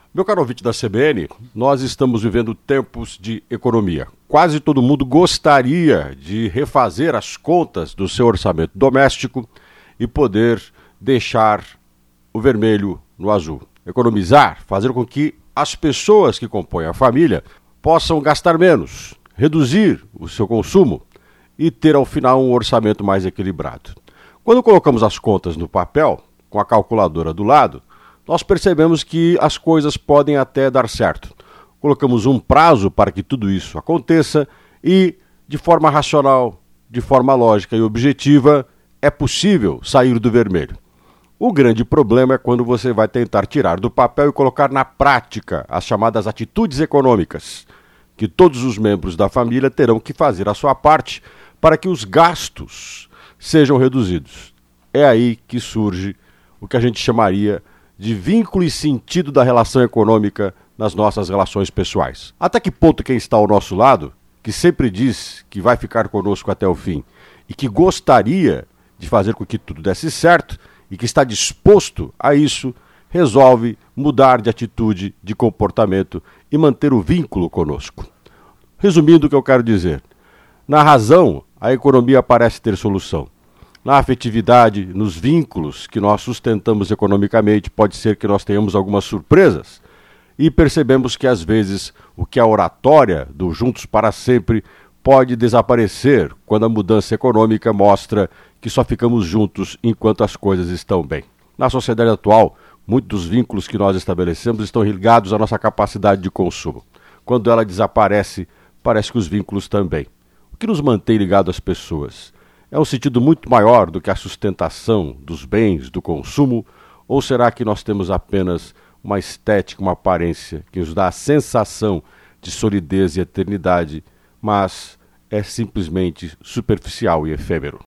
Meu caro ouvinte da CBN, nós estamos vivendo tempos de economia. Quase todo mundo gostaria de refazer as contas do seu orçamento doméstico e poder deixar o vermelho no azul. Economizar, fazer com que as pessoas que compõem a família possam gastar menos, reduzir o seu consumo e ter ao final um orçamento mais equilibrado. Quando colocamos as contas no papel, com a calculadora do lado, nós percebemos que as coisas podem até dar certo. Colocamos um prazo para que tudo isso aconteça e, de forma racional, de forma lógica e objetiva, é possível sair do vermelho. O grande problema é quando você vai tentar tirar do papel e colocar na prática as chamadas atitudes econômicas, que todos os membros da família terão que fazer a sua parte para que os gastos sejam reduzidos. É aí que surge o que a gente chamaria de vínculo e sentido da relação econômica nas nossas relações pessoais. Até que ponto quem está ao nosso lado, que sempre diz que vai ficar conosco até o fim e que gostaria de fazer com que tudo desse certo e que está disposto a isso, resolve mudar de atitude, de comportamento e manter o vínculo conosco. Resumindo o que eu quero dizer, na razão, a economia parece ter solução. Na afetividade, nos vínculos que nós sustentamos economicamente, pode ser que nós tenhamos algumas surpresas e percebemos que às vezes o que é a oratória do Juntos para Sempre pode desaparecer quando a mudança econômica mostra que só ficamos juntos enquanto as coisas estão bem. Na sociedade atual, muitos dos vínculos que nós estabelecemos estão ligados à nossa capacidade de consumo. Quando ela desaparece, parece que os vínculos também. O que nos mantém ligados às pessoas? É um sentido muito maior do que a sustentação dos bens, do consumo? Ou será que nós temos apenas uma estética, uma aparência que nos dá a sensação de solidez e eternidade, mas é simplesmente superficial e efêmero?